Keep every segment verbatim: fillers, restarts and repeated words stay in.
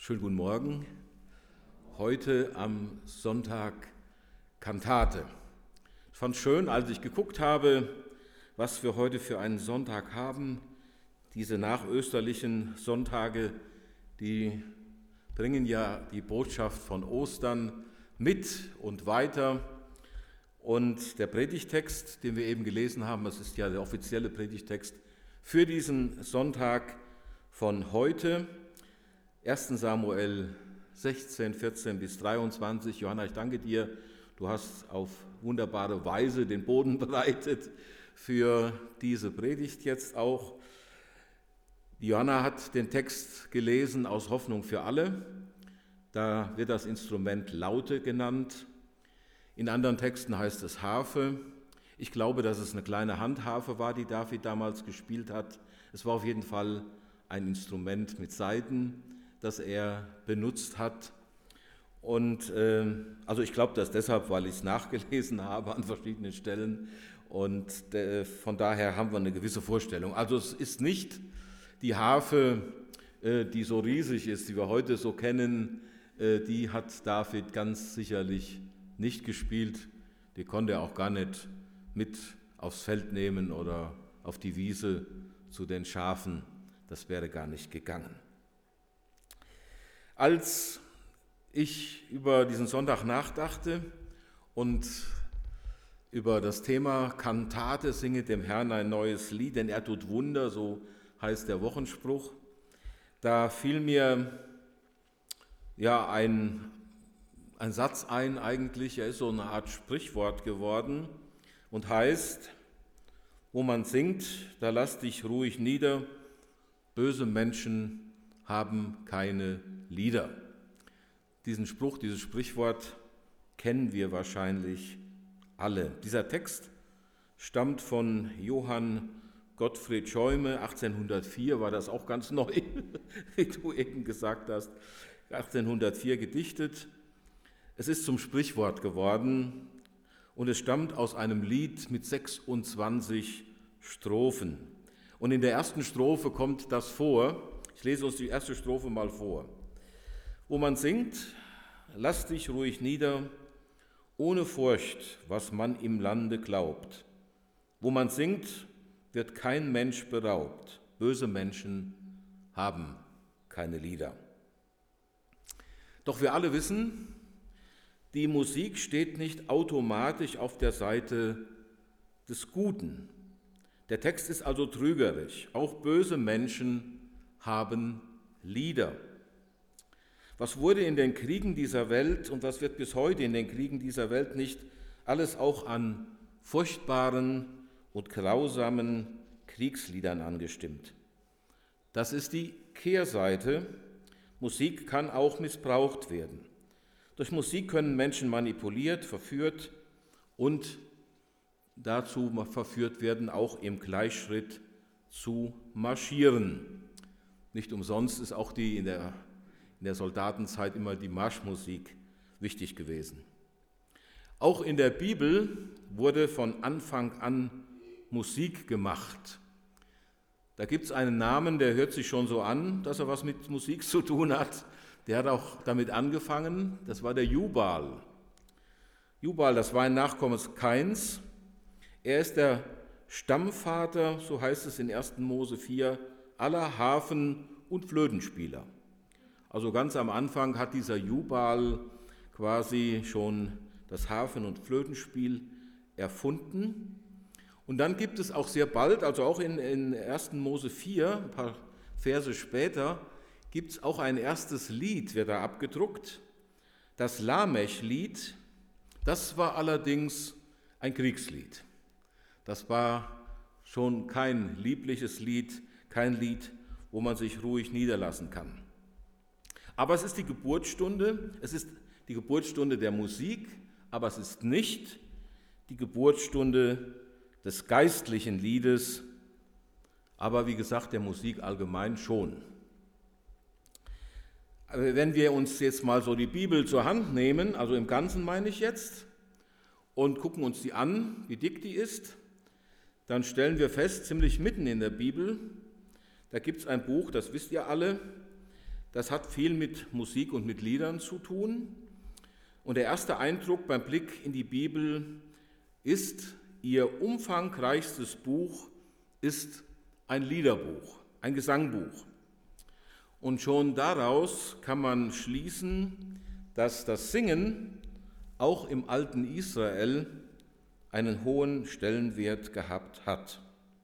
Schönen guten Morgen. Heute am Sonntag Kantate. Ich fand es schön, als ich geguckt habe, was wir heute für einen Sonntag haben. Diese nachösterlichen Sonntage, die bringen ja die Botschaft von Ostern mit und weiter. Und der Predigtext, den wir eben gelesen haben, das ist ja der offizielle Predigtext für diesen Sonntag von heute, erster Samuel sechzehn, vierzehn bis dreiundzwanzig. Johanna, ich danke dir, du hast auf wunderbare Weise den Boden bereitet für diese Predigt jetzt auch. Johanna hat den Text gelesen aus Hoffnung für alle. Da wird das Instrument Laute genannt. In anderen Texten heißt es Harfe. Ich glaube, dass es eine kleine Handharfe war, die David damals gespielt hat. Es war auf jeden Fall ein Instrument mit Saiten, das er benutzt hat. Und äh, also ich glaube das deshalb, weil ich es nachgelesen habe an verschiedenen Stellen. Und äh, von daher haben wir eine gewisse Vorstellung. Also es ist nicht die Harfe, äh, die so riesig ist, die wir heute so kennen, äh, die hat David ganz sicherlich nicht gespielt. Die konnte er auch gar nicht mit aufs Feld nehmen oder auf die Wiese zu den Schafen. Das wäre gar nicht gegangen. Als ich über diesen Sonntag nachdachte und über das Thema Kantate, singe dem Herrn ein neues Lied, denn er tut Wunder, so heißt der Wochenspruch, da fiel mir ja ein, ein Satz ein eigentlich, er ist so eine Art Sprichwort geworden und heißt, wo man singt, da lass dich ruhig nieder, böse Menschen haben keine Lieder. Diesen Spruch, dieses Sprichwort kennen wir wahrscheinlich alle. Dieser Text stammt von Johann Gottfried Scheume, achtzehnhundertvier, war das auch ganz neu, wie du eben gesagt hast, achtzehnhundertvier gedichtet. Es ist zum Sprichwort geworden und es stammt aus einem Lied mit sechsundzwanzig Strophen. Und in der ersten Strophe kommt das vor. Ich lese uns die erste Strophe mal vor. Wo man singt, lass dich ruhig nieder, ohne Furcht, was man im Lande glaubt. Wo man singt, wird kein Mensch beraubt. Böse Menschen haben keine Lieder. Doch wir alle wissen, die Musik steht nicht automatisch auf der Seite des Guten. Der Text ist also trügerisch. Auch böse Menschen haben Lieder. Was wurde in den Kriegen dieser Welt und was wird bis heute in den Kriegen dieser Welt nicht alles auch an furchtbaren und grausamen Kriegsliedern angestimmt? Das ist die Kehrseite. Musik kann auch missbraucht werden. Durch Musik können Menschen manipuliert, verführt und dazu verführt werden, auch im Gleichschritt zu marschieren. Nicht umsonst ist auch die in der, in der Soldatenzeit immer die Marschmusik wichtig gewesen. Auch in der Bibel wurde von Anfang an Musik gemacht. Da gibt es einen Namen, der hört sich schon so an, dass er was mit Musik zu tun hat. Der hat auch damit angefangen, das war der Jubal. Jubal, das war ein Nachkomme Kains. Er ist der Stammvater, so heißt es in erster Mose vier, aller Harfen- und Flötenspieler. Also ganz am Anfang hat dieser Jubal quasi schon das Harfen- und Flötenspiel erfunden. Und dann gibt es auch sehr bald, also auch in, in erster Mose vier, ein paar Verse später, gibt es auch ein erstes Lied, wird da abgedruckt. Das Lamech-Lied, das war allerdings ein Kriegslied. Das war schon kein liebliches Lied, kein Lied, wo man sich ruhig niederlassen kann. Aber es ist die Geburtsstunde, es ist die Geburtsstunde der Musik, aber es ist nicht die Geburtsstunde des geistlichen Liedes, aber wie gesagt, der Musik allgemein schon. Wenn wir uns jetzt mal so die Bibel zur Hand nehmen, also im Ganzen meine ich jetzt, und gucken uns die an, wie dick die ist, dann stellen wir fest, ziemlich mitten in der Bibel, da gibt es ein Buch, das wisst ihr alle, das hat viel mit Musik und mit Liedern zu tun. Und der erste Eindruck beim Blick in die Bibel ist, ihr umfangreichstes Buch ist ein Liederbuch, ein Gesangbuch. Und schon daraus kann man schließen, dass das Singen auch im alten Israel einen hohen Stellenwert gehabt hat.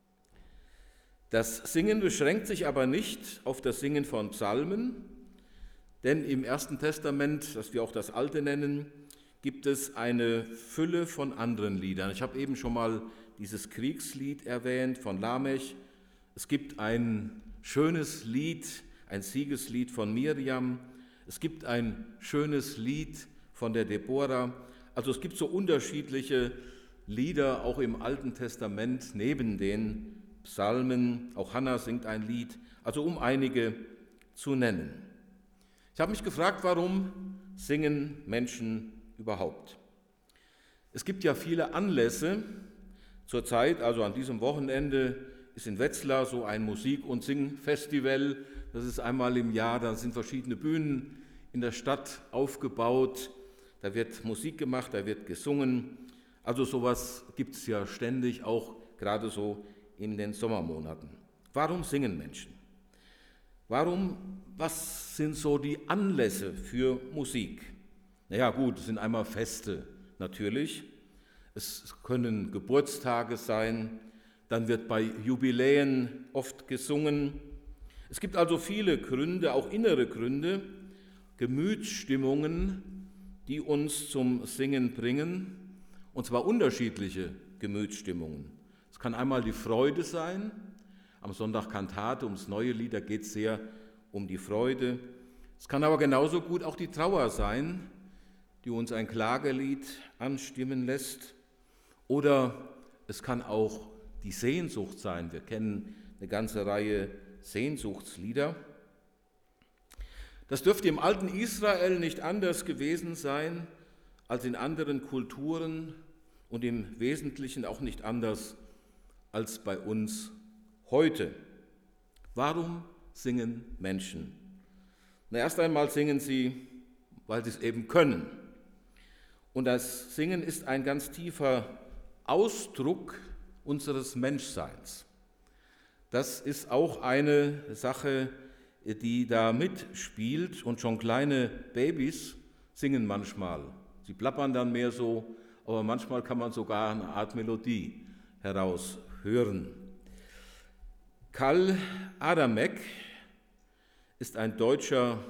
Das Singen beschränkt sich aber nicht auf das Singen von Psalmen, denn im Ersten Testament, das wir auch das Alte nennen, gibt es eine Fülle von anderen Liedern. Ich habe eben schon mal dieses Kriegslied erwähnt von Lamech. Es gibt ein schönes Lied, ein Siegeslied von Miriam. Es gibt ein schönes Lied von der Deborah. Also es gibt so unterschiedliche Lieder auch im Alten Testament neben den Psalmen. Auch Hannah singt ein Lied, also um einige zu nennen. Ich habe mich gefragt, warum singen Menschen überhaupt? Es gibt ja viele Anlässe. Zurzeit, also an diesem Wochenende, ist in Wetzlar so ein Musik- und Singfestival. Das ist einmal im Jahr, da sind verschiedene Bühnen in der Stadt aufgebaut. Da wird Musik gemacht, da wird gesungen. Also sowas gibt es ja ständig, auch gerade so in den Sommermonaten. Warum singen Menschen? Warum, was sind so die Anlässe für Musik? Naja gut, es sind einmal Feste natürlich. Es können Geburtstage sein, dann wird bei Jubiläen oft gesungen. Es gibt also viele Gründe, auch innere Gründe, Gemütsstimmungen, die uns zum Singen bringen, und zwar unterschiedliche Gemütsstimmungen. Es kann einmal die Freude sein, am Sonntag Kantate, ums neue Lied, da geht es sehr um die Freude. Es kann aber genauso gut auch die Trauer sein, die uns ein Klagelied anstimmen lässt. Oder es kann auch die Sehnsucht sein. Wir kennen eine ganze Reihe Sehnsuchtslieder. Das dürfte im alten Israel nicht anders gewesen sein als in anderen Kulturen und im Wesentlichen auch nicht anders als bei uns heute. Warum singen Menschen? Na, erst einmal singen sie, weil sie es eben können. Und das Singen ist ein ganz tiefer Ausdruck unseres Menschseins. Das ist auch eine Sache, die da mitspielt, und schon kleine Babys singen manchmal. Sie plappern dann mehr so, aber manchmal kann man sogar eine Art Melodie heraushören. Karl Adamek ist ein deutscher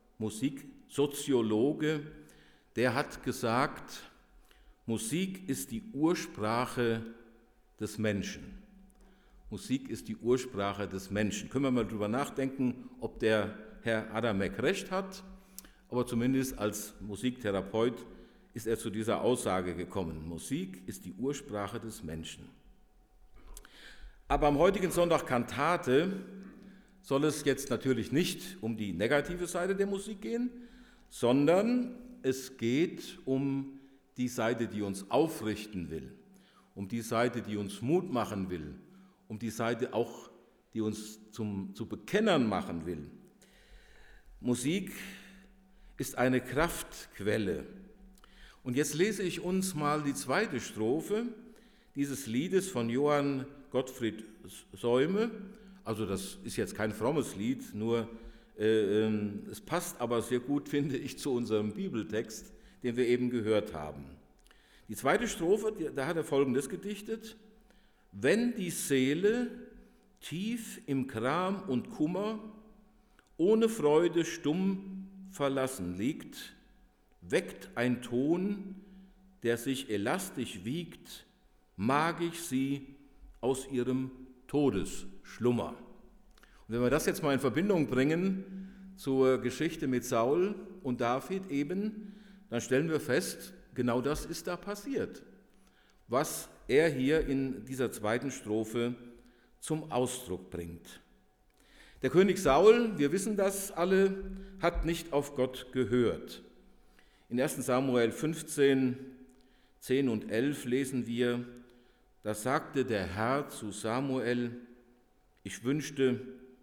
Musiksoziologe, der hat gesagt, Musik ist die Ursprache des Menschen. Musik ist die Ursprache des Menschen. Können wir mal drüber nachdenken, ob der Herr Adamek recht hat, aber zumindest als Musiktherapeut ist er zu dieser Aussage gekommen. Musik ist die Ursprache des Menschen. Aber am heutigen Sonntag Kantate soll es jetzt natürlich nicht um die negative Seite der Musik gehen, sondern es geht um die Seite, die uns aufrichten will, um die Seite, die uns Mut machen will, um die Seite auch, die uns zum, zu Bekennern machen will. Musik ist eine Kraftquelle. Und jetzt lese ich uns mal die zweite Strophe dieses Liedes von Johann Gottfried Säume. Also das ist jetzt kein frommes Lied, nur äh, äh, es passt aber sehr gut, finde ich, zu unserem Bibeltext, den wir eben gehört haben. Die zweite Strophe, da hat er Folgendes gedichtet: Wenn die Seele tief im Gram und Kummer, ohne Freude stumm verlassen liegt, weckt ein Ton, der sich elastisch wiegt, mag ich sie aus ihrem Todesschlummer. Und wenn wir das jetzt mal in Verbindung bringen zur Geschichte mit Saul und David eben, dann stellen wir fest, genau das ist da passiert, was er hier in dieser zweiten Strophe zum Ausdruck bringt. Der König Saul, wir wissen das alle, hat nicht auf Gott gehört. In ersten Samuel fünfzehn, zehn und elf lesen wir: Da sagte der Herr zu Samuel: Ich wünschte,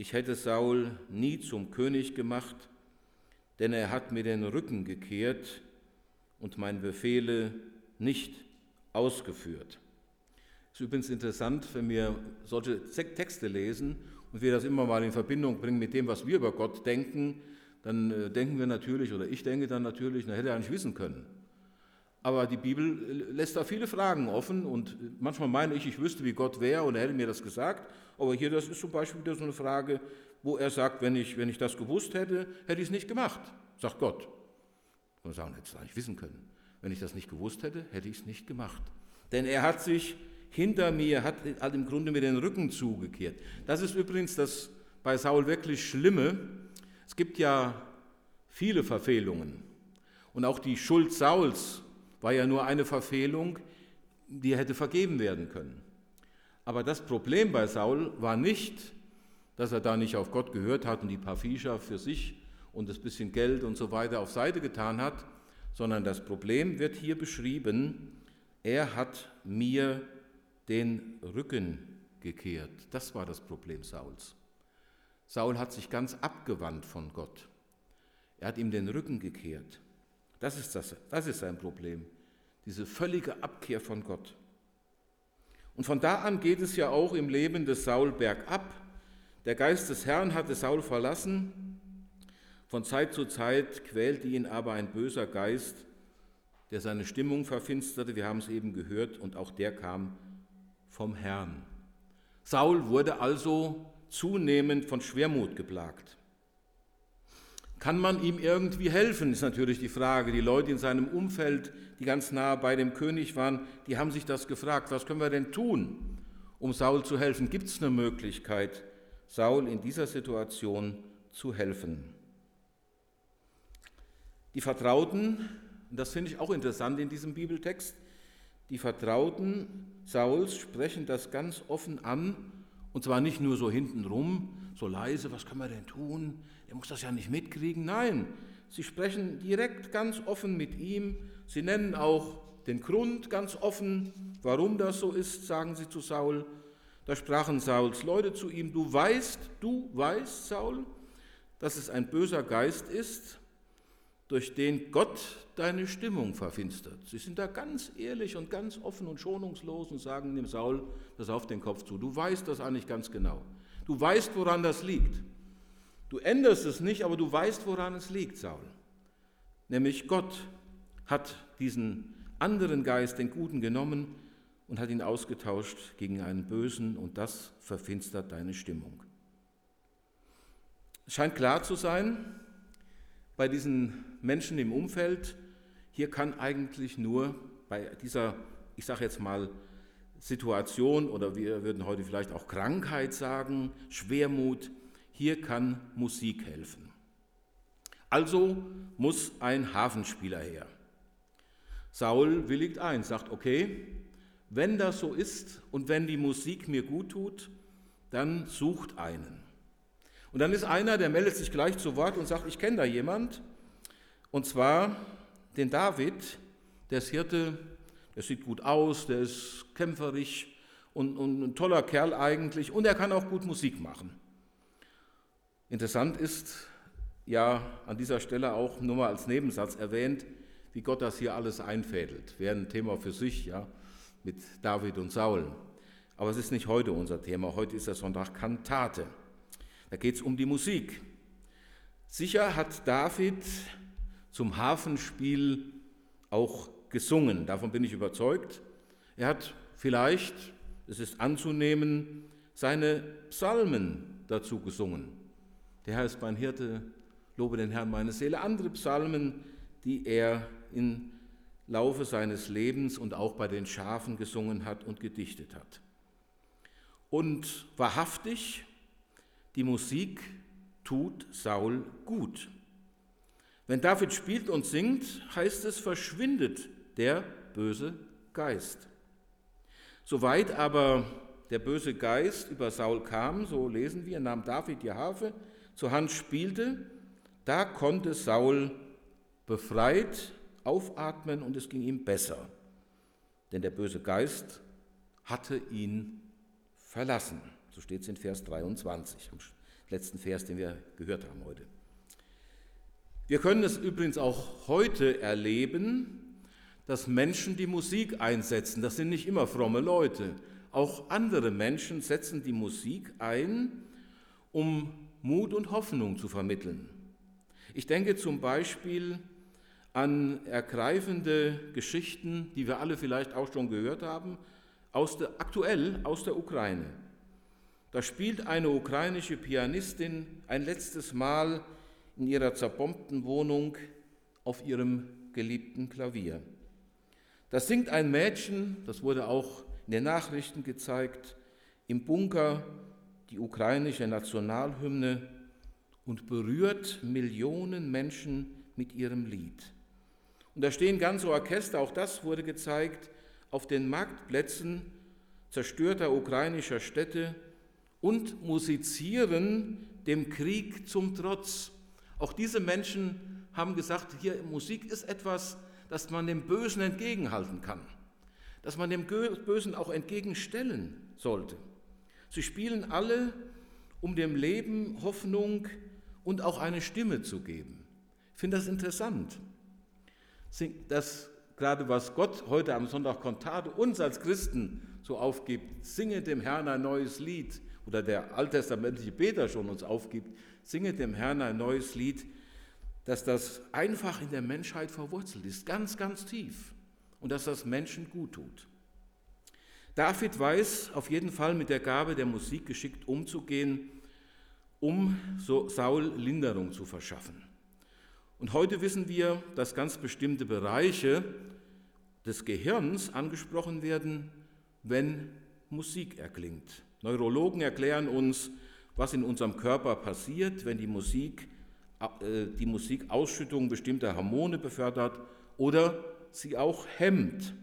ich hätte Saul nie zum König gemacht, denn er hat mir den Rücken gekehrt und meine Befehle nicht ausgeführt. Es ist übrigens interessant, wenn wir solche Texte lesen und wir das immer mal in Verbindung bringen mit dem, was wir über Gott denken, dann denken wir natürlich, oder ich denke dann natürlich, na, hätte er nicht wissen können. Aber die Bibel lässt da viele Fragen offen und manchmal meine ich, ich wüsste, wie Gott wäre und er hätte mir das gesagt. Aber hier, das ist zum Beispiel wieder so eine Frage, wo er sagt, wenn ich, wenn ich das gewusst hätte, hätte ich es nicht gemacht, sagt Gott. Und wir sagen, hätte ich es nicht wissen können. Wenn ich das nicht gewusst hätte, hätte ich es nicht gemacht. Denn er hat sich hinter mir, hat, hat im Grunde mir den Rücken zugekehrt. Das ist übrigens das bei Saul wirklich Schlimme. Es gibt ja viele Verfehlungen. Und auch die Schuld Sauls war ja nur eine Verfehlung, die hätte vergeben werden können. Aber das Problem bei Saul war nicht, dass er da nicht auf Gott gehört hat und die paar Viecher für sich und das bisschen Geld und so weiter auf Seite getan hat, sondern das Problem wird hier beschrieben, er hat mir den Rücken gekehrt. Das war das Problem Sauls. Saul hat sich ganz abgewandt von Gott. Er hat ihm den Rücken gekehrt. Das ist, das, das ist sein Problem, diese völlige Abkehr von Gott. Und von da an geht es ja auch im Leben des Saul bergab. Der Geist des Herrn hatte Saul verlassen. Von Zeit zu Zeit quälte ihn aber ein böser Geist, der seine Stimmung verfinsterte. Wir haben es eben gehört und auch der kam vom Herrn. Saul wurde also zunehmend von Schwermut geplagt. Kann man ihm irgendwie helfen, ist natürlich die Frage. Die Leute in seinem Umfeld, die ganz nah bei dem König waren, die haben sich das gefragt, was können wir denn tun, um Saul zu helfen? Gibt es eine Möglichkeit, Saul in dieser Situation zu helfen? Die Vertrauten, und das finde ich auch interessant in diesem Bibeltext, die Vertrauten Sauls sprechen das ganz offen an, und zwar nicht nur so hintenrum, so leise, was können wir denn tun? Er muss das ja nicht mitkriegen. Nein, sie sprechen direkt ganz offen mit ihm. Sie nennen auch den Grund ganz offen, warum das so ist, sagen sie zu Saul. Da sprachen Sauls Leute zu ihm, du weißt, du weißt, Saul, dass es ein böser Geist ist, durch den Gott deine Stimmung verfinstert. Sie sind da ganz ehrlich und ganz offen und schonungslos und sagen dem Saul das auf den Kopf zu. Du weißt das eigentlich ganz genau. Du weißt, woran das liegt. Du änderst es nicht, aber du weißt, woran es liegt, Saul. Nämlich Gott hat diesen anderen Geist, den Guten, genommen und hat ihn ausgetauscht gegen einen Bösen und das verfinstert deine Stimmung. Es scheint klar zu sein, bei diesen Menschen im Umfeld, hier kann eigentlich nur bei dieser, ich sage jetzt mal, Situation oder wir würden heute vielleicht auch Krankheit sagen, Schwermut, hier kann Musik helfen. Also muss ein Harfenspieler her. Saul willigt ein, sagt, okay, wenn das so ist und wenn die Musik mir gut tut, dann sucht einen. Und dann ist einer, der meldet sich gleich zu Wort und sagt, ich kenne da jemand, und zwar den David, der ist Hirte, der sieht gut aus, der ist kämpferisch und, und ein toller Kerl eigentlich und er kann auch gut Musik machen. Interessant ist ja an dieser Stelle auch nur mal als Nebensatz erwähnt, wie Gott das hier alles einfädelt. Wäre ein Thema für sich, ja, mit David und Saul. Aber es ist nicht heute unser Thema, heute ist der Sonntag Kantate. Da geht es um die Musik. Sicher hat David zum Harfenspiel auch gesungen, davon bin ich überzeugt. Er hat vielleicht, es ist anzunehmen, seine Psalmen dazu gesungen. Der Herr ist mein Hirte, lobe den Herrn meine Seele. Andere Psalmen, die er im Laufe seines Lebens und auch bei den Schafen gesungen hat und gedichtet hat. Und wahrhaftig, die Musik tut Saul gut. Wenn David spielt und singt, heißt es, verschwindet der böse Geist. Soweit aber der böse Geist über Saul kam, so lesen wir, nahm David die Harfe zur Hand, spielte, da konnte Saul befreit aufatmen und es ging ihm besser, denn der böse Geist hatte ihn verlassen. So steht es in Vers dreiundzwanzig, am letzten Vers, den wir gehört haben heute. Wir können es übrigens auch heute erleben, dass Menschen die Musik einsetzen. Das sind nicht immer fromme Leute. Auch andere Menschen setzen die Musik ein, um Mut und Hoffnung zu vermitteln. Ich denke zum Beispiel an ergreifende Geschichten, die wir alle vielleicht auch schon gehört haben, aus der, aktuell aus der Ukraine. Da spielt eine ukrainische Pianistin ein letztes Mal in ihrer zerbombten Wohnung auf ihrem geliebten Klavier. Da singt ein Mädchen, das wurde auch in den Nachrichten gezeigt, im Bunker die ukrainische Nationalhymne und berührt Millionen Menschen mit ihrem Lied. Und da stehen ganze Orchester, auch das wurde gezeigt, auf den Marktplätzen zerstörter ukrainischer Städte und musizieren dem Krieg zum Trotz. Auch diese Menschen haben gesagt, hier Musik ist etwas, das man dem Bösen entgegenhalten kann, dass man dem Bösen auch entgegenstellen sollte. Sie spielen alle, um dem Leben Hoffnung und auch eine Stimme zu geben. Ich finde das interessant, dass gerade was Gott heute am Sonntag Kantate uns als Christen so aufgibt, singe dem Herrn ein neues Lied, oder der alttestamentliche Beter schon uns aufgibt, singe dem Herrn ein neues Lied, dass das einfach in der Menschheit verwurzelt ist, ganz, ganz tief, und dass das Menschen gut tut. David weiß auf jeden Fall mit der Gabe der Musik geschickt umzugehen, um so Saul Linderung zu verschaffen. Und heute wissen wir, dass ganz bestimmte Bereiche des Gehirns angesprochen werden, wenn Musik erklingt. Neurologen erklären uns, was in unserem Körper passiert, wenn die Musik, äh, die Musik Ausschüttung bestimmter Hormone befördert oder sie auch hemmt.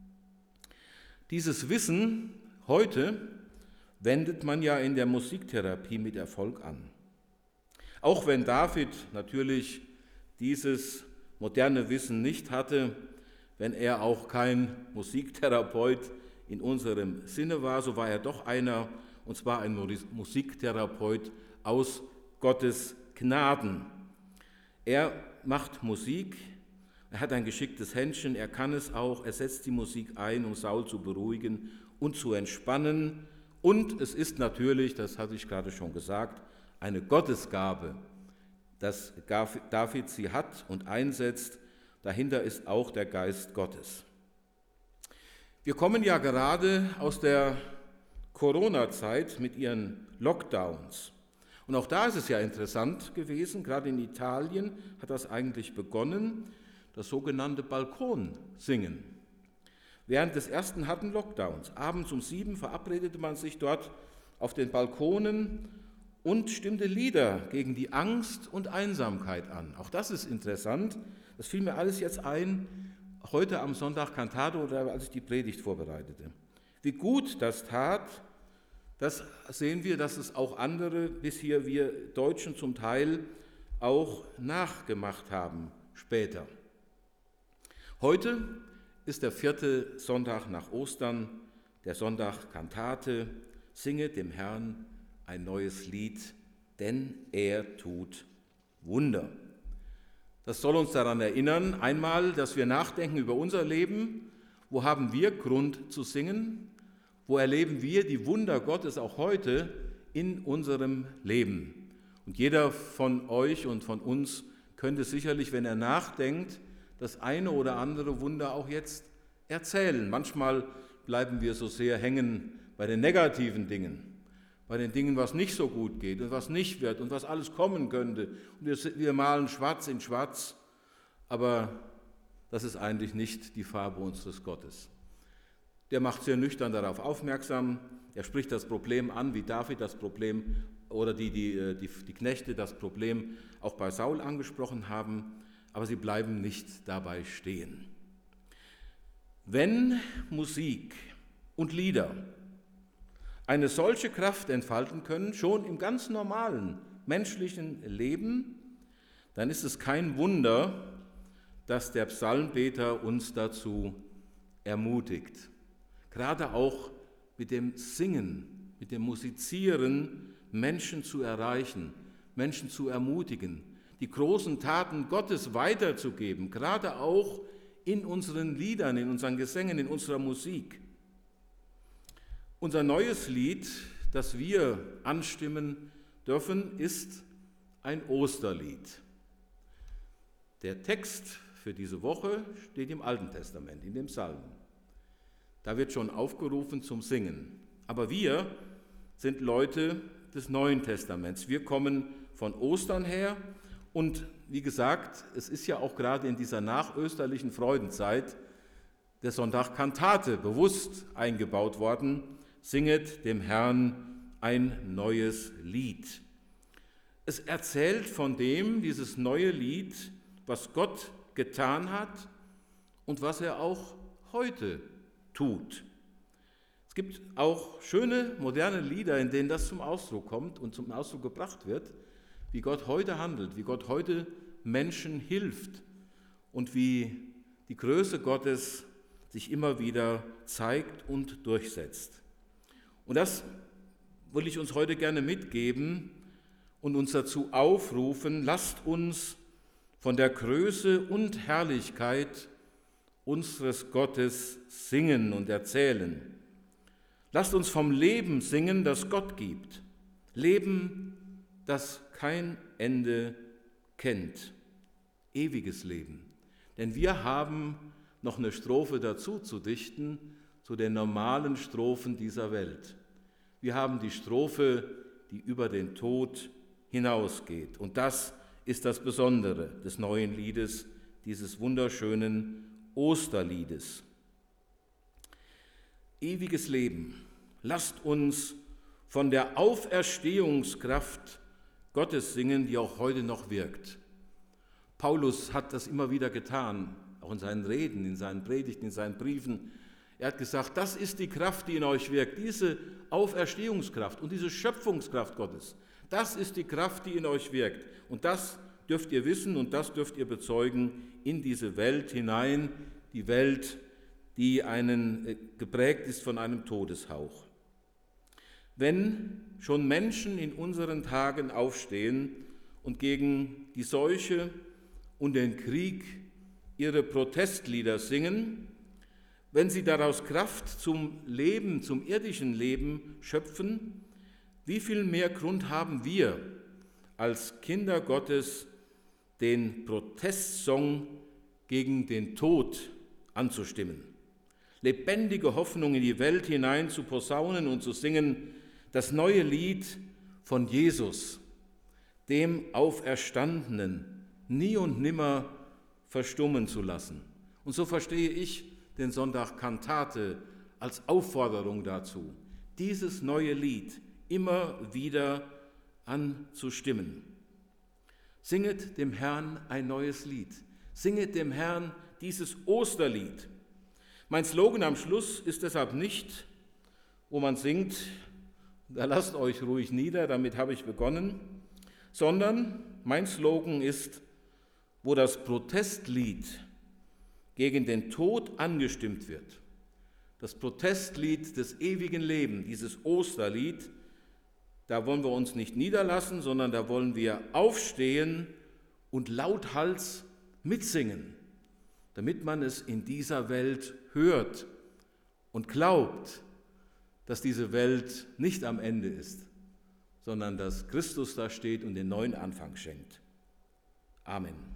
Dieses Wissen heute wendet man ja in der Musiktherapie mit Erfolg an. Auch wenn David natürlich dieses moderne Wissen nicht hatte, wenn er auch kein Musiktherapeut in unserem Sinne war, so war er doch einer, und zwar ein Musiktherapeut aus Gottes Gnaden. Er macht Musik, er hat ein geschicktes Händchen, er kann es auch, er setzt die Musik ein, um Saul zu beruhigen und zu entspannen. Und es ist natürlich, das hatte ich gerade schon gesagt, eine Gottesgabe, dass David sie hat und einsetzt. Dahinter ist auch der Geist Gottes. Wir kommen ja gerade aus der Corona-Zeit mit ihren Lockdowns. Und auch da ist es ja interessant gewesen, gerade in Italien hat das eigentlich begonnen, das sogenannte Balkonsingen. Während des ersten harten Lockdowns, abends um sieben, verabredete man sich dort auf den Balkonen und stimmte Lieder gegen die Angst und Einsamkeit an. Auch das ist interessant, das fiel mir alles jetzt ein, heute am Sonntag Kantate oder als ich die Predigt vorbereitete. Wie gut das tat, das sehen wir, dass es auch andere, bis hier wir Deutschen zum Teil auch nachgemacht haben später. Heute ist der vierte Sonntag nach Ostern, der Sonntag Kantate, singe dem Herrn ein neues Lied, denn er tut Wunder. Das soll uns daran erinnern, einmal, dass wir nachdenken über unser Leben. Wo haben wir Grund zu singen? Wo erleben wir die Wunder Gottes auch heute in unserem Leben? Und jeder von euch und von uns könnte sicherlich, wenn er nachdenkt, das eine oder andere Wunder auch jetzt erzählen. Manchmal bleiben wir so sehr hängen bei den negativen Dingen, bei den Dingen, was nicht so gut geht und was nicht wird und was alles kommen könnte. Und wir, wir malen schwarz in schwarz, aber das ist eigentlich nicht die Farbe unseres Gottes. Der macht sehr nüchtern darauf aufmerksam, er spricht das Problem an, wie David das Problem oder die, die, die, die Knechte das Problem auch bei Saul angesprochen haben, aber sie bleiben nicht dabei stehen. Wenn Musik und Lieder eine solche Kraft entfalten können, schon im ganz normalen menschlichen Leben, dann ist es kein Wunder, dass der Psalmbeter uns dazu ermutigt. Gerade auch mit dem Singen, mit dem Musizieren Menschen zu erreichen, Menschen zu ermutigen, die großen Taten Gottes weiterzugeben, gerade auch in unseren Liedern, in unseren Gesängen, in unserer Musik. Unser neues Lied, das wir anstimmen dürfen, ist ein Osterlied. Der Text für diese Woche steht im Alten Testament, in dem Psalm. Da wird schon aufgerufen zum Singen. Aber wir sind Leute des Neuen Testaments. Wir kommen von Ostern her und wie gesagt, es ist ja auch gerade in dieser nachösterlichen Freudenzeit der Sonntag Kantate bewusst eingebaut worden. Singet dem Herrn ein neues Lied. Es erzählt von dem, dieses neue Lied, was Gott getan hat und was er auch heute tut. Es gibt auch schöne, moderne Lieder, in denen das zum Ausdruck kommt und zum Ausdruck gebracht wird, wie Gott heute handelt, wie Gott heute Menschen hilft und wie die Größe Gottes sich immer wieder zeigt und durchsetzt. Und das will ich uns heute gerne mitgeben und uns dazu aufrufen, lasst uns von der Größe und Herrlichkeit unseres Gottes singen und erzählen. Lasst uns vom Leben singen, das Gott gibt. Leben, das kein Ende kennt. Ewiges Leben. Denn wir haben noch eine Strophe dazu zu dichten, zu den normalen Strophen dieser Welt. Wir haben die Strophe, die über den Tod hinausgeht. Und das ist das Besondere des neuen Liedes, dieses wunderschönen Osterliedes. Ewiges Leben. Lasst uns von der Auferstehungskraft Gottes singen, die auch heute noch wirkt. Paulus hat das immer wieder getan, auch in seinen Reden, in seinen Predigten, in seinen Briefen. Er hat gesagt, das ist die Kraft, die in euch wirkt, diese Auferstehungskraft und diese Schöpfungskraft Gottes. Das ist die Kraft, die in euch wirkt. Und das dürft ihr wissen und das dürft ihr bezeugen in diese Welt hinein, die Welt, die einen, geprägt ist von einem Todeshauch. Wenn schon Menschen in unseren Tagen aufstehen und gegen die Seuche und den Krieg ihre Protestlieder singen, wenn sie daraus Kraft zum Leben, zum irdischen Leben schöpfen, wie viel mehr Grund haben wir als Kinder Gottes, den Protestsong gegen den Tod anzustimmen, lebendige Hoffnung in die Welt hinein zu posaunen und zu singen, das neue Lied von Jesus, dem Auferstandenen, nie und nimmer verstummen zu lassen. Und so verstehe ich den Sonntag Kantate als Aufforderung dazu, dieses neue Lied immer wieder anzustimmen. Singet dem Herrn ein neues Lied. Singet dem Herrn dieses Osterlied. Mein Slogan am Schluss ist deshalb nicht, wo man singt, da lasst euch ruhig nieder, damit habe ich begonnen, sondern mein Slogan ist, wo das Protestlied gegen den Tod angestimmt wird. Das Protestlied des ewigen Lebens, dieses Osterlied, da wollen wir uns nicht niederlassen, sondern da wollen wir aufstehen und lauthals mitsingen, damit man es in dieser Welt hört und glaubt, dass diese Welt nicht am Ende ist, sondern dass Christus da steht und den neuen Anfang schenkt. Amen.